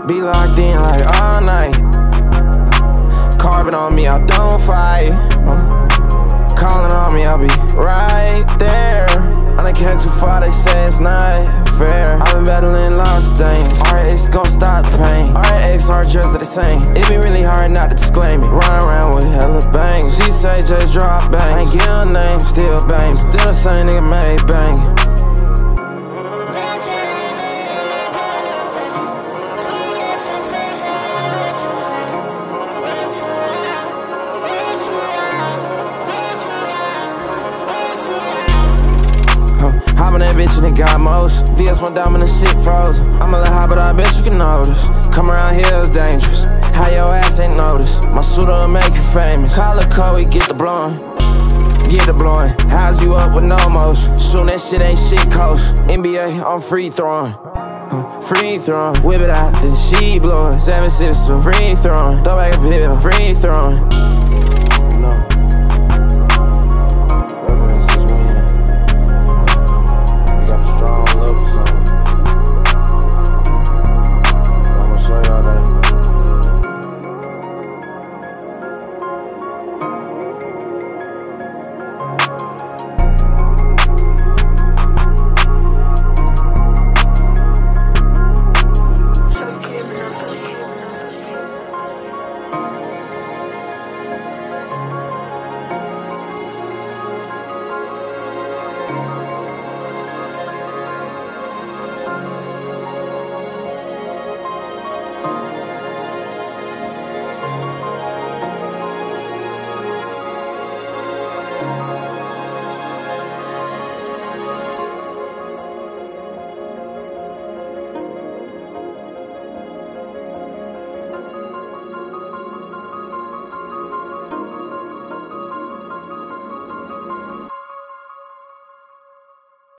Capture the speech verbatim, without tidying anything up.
Be locked in like all night. Carving on me, I don't fight. uh, Calling on me, I'll be right there. I done came too far, they say it's not fair. I've been battling lost things. R X gon' stop the pain. R X, R just are the same. It be really hard not to disclaim it. Run around with hella bang. She say just drop bang. I ain't give her name, still bang. Still the same nigga made bang. Hop on that bitch and it got most. V S one dominant shit frozen. I'm a little hot, but I bet you can notice. Come around here is dangerous. How your ass ain't noticed? My suit'll make you famous. Call a code, we get the blowing. Get the blowing. House you up with no motion. Soon that shit ain't shit coast. N B A, I'm free throwing. Uh, free throwing. Whip it out, then she blow it. Seven sisters, free throwing. Throw back a pill, free throwing.